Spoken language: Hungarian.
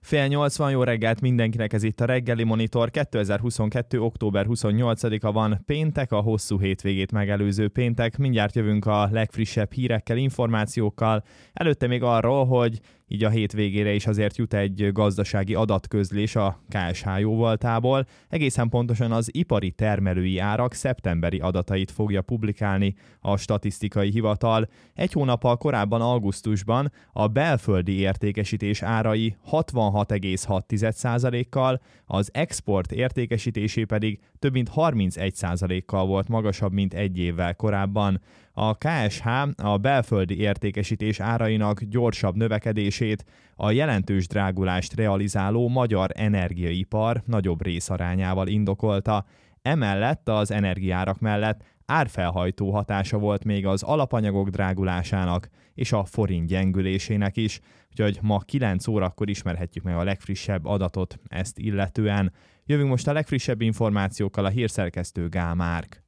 7:30 jó reggelt mindenkinek, ez itt a Reggeli Monitor. 2022. október 28-a van, péntek, a hosszú hétvégét megelőző péntek. Mindjárt jövünk a legfrissebb hírekkel, információkkal. Előtte még arról, hogy így a hétvégére is azért jut egy gazdasági adatközlés a KSH jóvoltából. Egészen pontosan az ipari termelői árak szeptemberi adatait fogja publikálni a statisztikai hivatal. Egy hónappal korábban, augusztusban a belföldi értékesítés árai 66,6%-kal, az export értékesítésé pedig több mint 31%-kal volt magasabb, mint egy évvel korábban. A KSH a belföldi értékesítés árainak gyorsabb növekedését a jelentős drágulást realizáló magyar energiaipar nagyobb részarányával indokolta. Emellett az energiárak mellett árfelhajtó hatása volt még az alapanyagok drágulásának és a forint gyengülésének is, úgyhogy ma 9 órakor ismerhetjük meg a legfrissebb adatot ezt illetően. Jövünk most a legfrissebb információkkal, a hírszerkesztő Gál Márk.